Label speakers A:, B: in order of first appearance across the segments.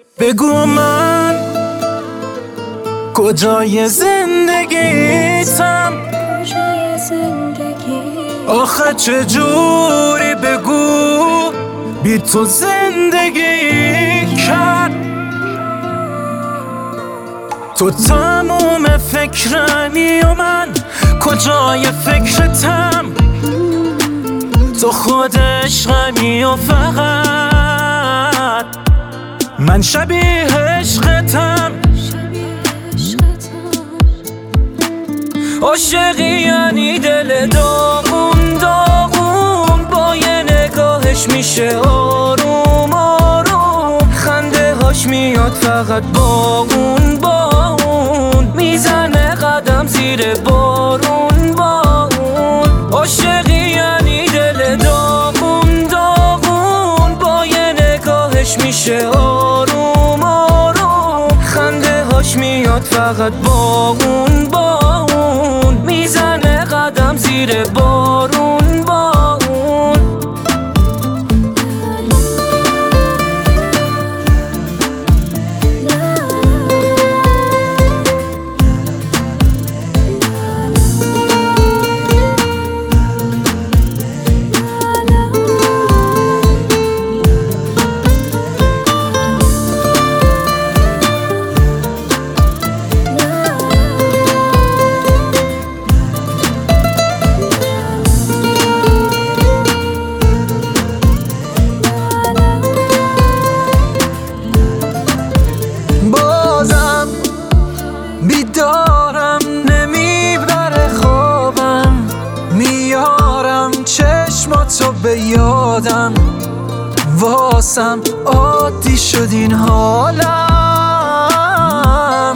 A: بگو من کجای زندگیتم، آخه چجوری بگو بی تو زندگی کرد. تو تموم فکرمی و من کجای فکرتم، تو خود عشقمی و فقط من شبیه عشقتم. عاشقی یعنی دل داغون داغون، با یه نگاهش میشه آروم آروم، خنده هاش میاد فقط باغون باغون، میزنه قدم زیر بارون بارون. عاشقی یعنی دل داغون داغون، با یه نگاهش میشه آروم آروم، خنده هاش میاد فقط باغون باغون، میزنه قدم زیر بارون بارون. بیدارم نمیبره خوابم، میارم چشماتو به یادم، واسم عادی شد این حالم.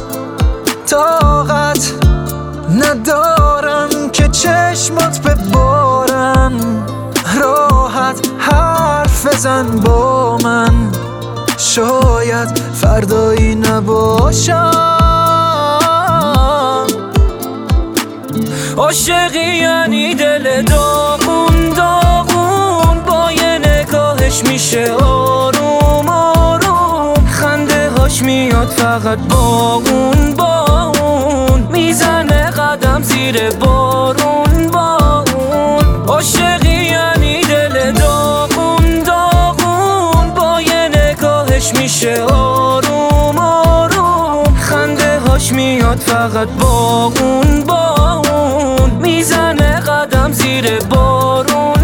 A: طاقت ندارم که چشمات ببارن، راحت حرف بزن با من، شاید فردایی نباشم. عاشقی یعنی دل داغون داغون، با یه نگاهش میشه آروم آروم، خنده هاش میاد فقط باغون باغون، میزنه قدم زیر بارون بارون. عاشقی یعنی دل داغون داغون، با یه نگاهش میشه آروم آروم، خنده هاش میاد فقط باغون باغون، میزنه قدم زیر بارون.